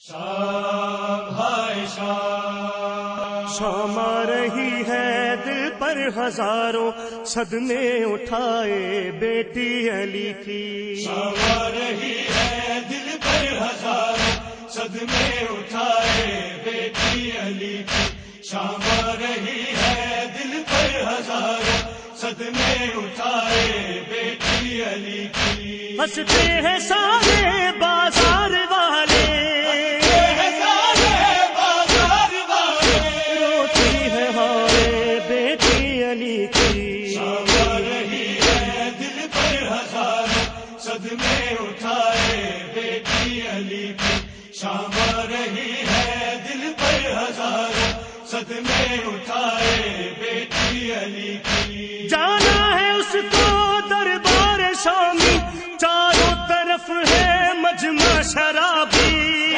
شام آ رہی ہے دل پر ہزاروں صدمے اٹھائے بیٹی علی کی. شام آ رہی ہے دل پر ہزاروں صدمے اٹھائے بیٹی علی کی. شام آ رہی ہے دل پر ہزاروں صدمے اٹھائے بیٹی علی کی. ہنستے ہیں سارے بازار والے، روتی ہے ہائے بیٹی علی کی. شام آ رہی ہے دل پر ہزاروں صدمے اٹھائے بیٹی علی کی. شام آ رہی ہے دل پر ہزاروں صدمے اٹھائے بیٹی علی کی. جانا ہے اس کو دربار شامی، چاروں طرف ہے مجمع شرابی.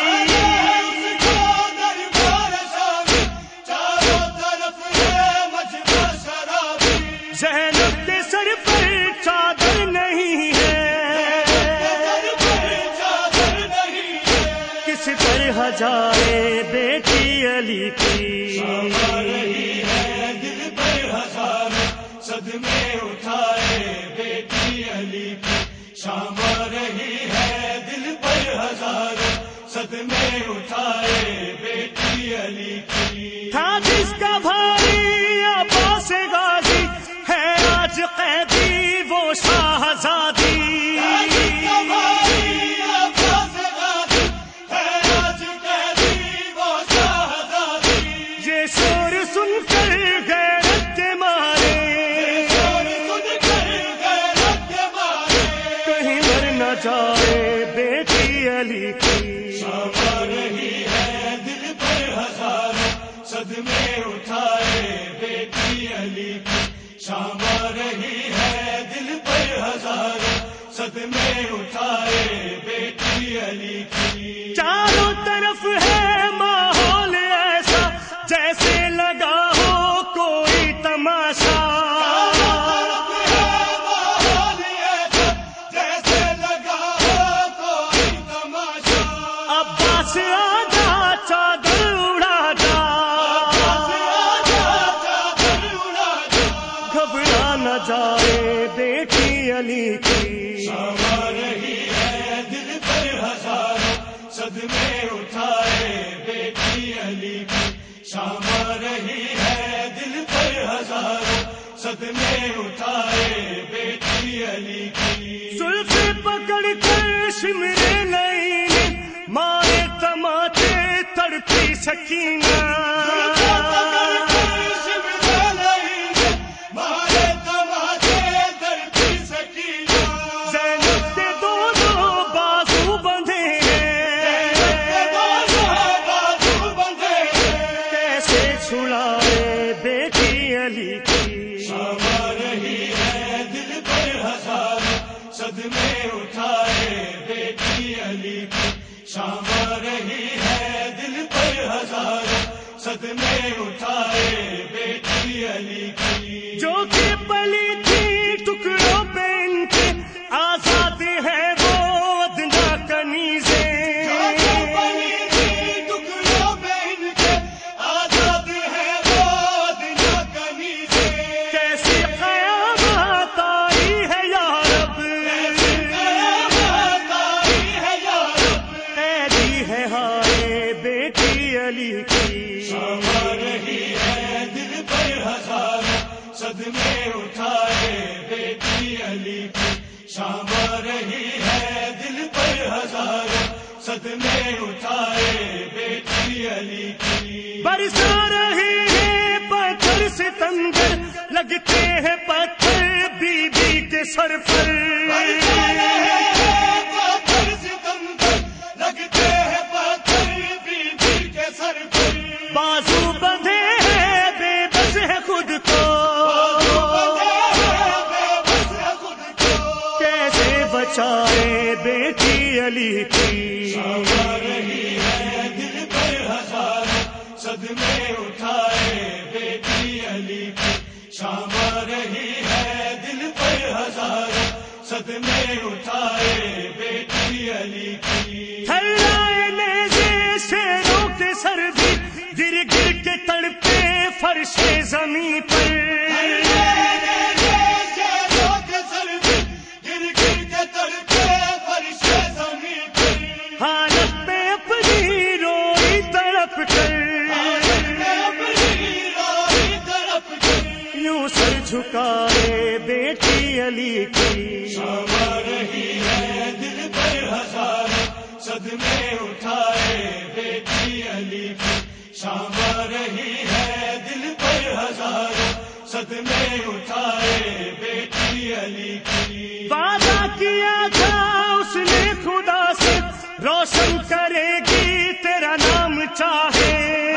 زینب کے سر پر چادر نہیں ہے، کس پر ہجائے بیٹی علی کی. شام آ رہی ہے دل پر ہزاروں صدمے اٹھائے بیٹی علی کی. شام آ رہی ہے دل پر ہزاروں صدمے اٹھائے بیٹی علی کی. تھا جس کا بھائی عباس غازی، ہے آج قیدی وہ شاہزادی. یہ شور سن کر غیرت کے مارے کہیں مر نہ جائے بیٹی علی کی. شام آ رہی ہے دل پر ہزاروں صدمے اٹھائے بیٹی علی کی. شام آ رہی ہے دل پر ہزاروں صدمے اٹھائے بیٹی علی کی. چاروں طرف ہے ماحول ایسا جیسے لگا ہو کوئی تماشا. عباس آجا چادر اڑا جا، گھبرا نہ جائے بیٹی علی کی. شام آ رہی ہے دل پر ہزاروں صدمے اٹھائے بیٹی علی کی. شام آ رہی ہے دل پر ہزاروں صدمے اٹھائے بیٹی علی کی. زلف پکڑ کر شمرے لئی مارے تماچے تڑپی سکینہ. زینب کے دو بازو بندھے ہیں، کیسے چھڑائے بیٹی علی کی. شام آ رہی ہے دل پر ہزاروں صدمے اٹھائے بیٹی علی کی. شام آ رہی ہے دل پر ہزاروں صدمے اٹھائے بیٹی علی کی. جو کہ پلی تھی ٹکڑوں پہ ان کے، آزاد ہے وہ ادنا کنیزیں. کیسی قیامت آئی ہے یا رب، قیدی ہے ہائے بیٹی علی کی. شام آ رہی ہے دل پر ہزاروں صدمے اٹھائے بیٹی علی کی. شام آ رہی ہے دل پر ہزاروں صدمے اٹھائے بیٹی علی کی. برسا رہے ہیں پتھر ستمگر، لگتے ہیں پتھر بی بی کے سر پر. لگتے ہیں پتھر بی بی کے سر پر. بازو بندھے ہیں بے بس ہے خود کو، کیسے بچائے بیٹی علی کی. شام آ رہی ہے دل پر ہزاروں صدمے اٹھائے بیٹی علی کی. شام آ رہی ہے دل پر ہزاروں صدمے اٹھائے بیٹی علی کی. تھرائے نیزے کے تڑپے فرش زمین پر، حالت پہ اپنی روئی تڑپ کر، یوں سر جھکائے بیٹی علی کی، شام آ رہی ہے دل پر ہزاروں صدمے اٹھائے بیٹی علی کی، شام آ رہی ہے دل پر ہزاروں صدمے اٹھائے بیٹی علی کی، وعدہ کیا تھا اس نے خدا سے روشن کرے گی تیرا نام چاہے،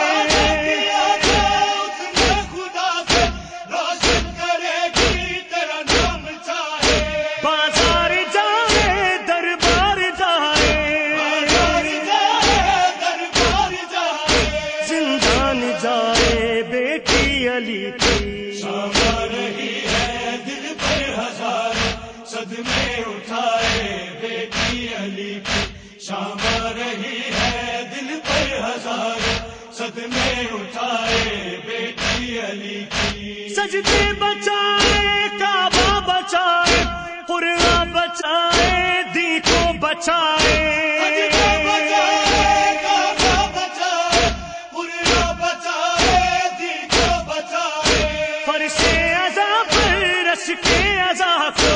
بازار جائے دربار جائے، زندان جائے بیٹی علی کی، شام آ رہی ہے دل پر ہزاروں صدمے اٹھائے بیٹی علی کی، شام آ رہی ہے دل پر ہزاروں صدمے اٹھائے بیٹی علی کی، سجدے بچائے کعبہ بچائے قرآن بچائے دین کو بچائے، فرش عزا پر رش کے عزا کو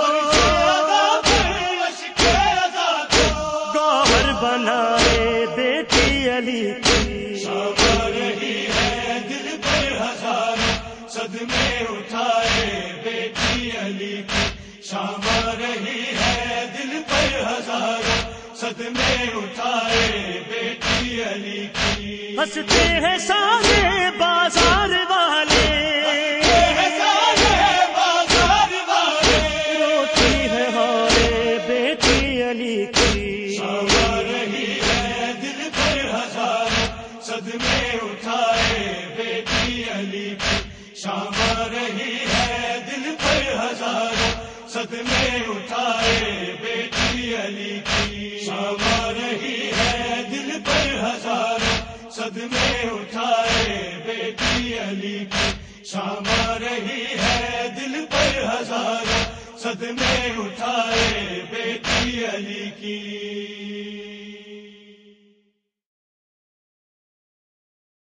گوہر بنائے بیٹی علی کی، شام آ رہی ہے دل پر ہزاروں صدمے اٹھائے بیٹی علی کی، شام آ رہی ہے دل پر ہزاروں صدمے اٹھائے بیٹی علی کی، ہنستے ہیں سارے بازار والے، روتی ہے ہارے بیٹی علی کی، شام آ رہی ہے دل پر ہزاروں صدمے اٹھائے بیٹی علی کی، شام آ رہی ہے دل پر ہزاروں صدمے اٹھائے بیٹی علی کی، شام آ رہی ہے دل پر ہزاروں صدمے اٹھائے بیٹی علی کی، شام آ رہی ہے دل پر ہزاروں صدمے اٹھائے بیٹی علی کی۔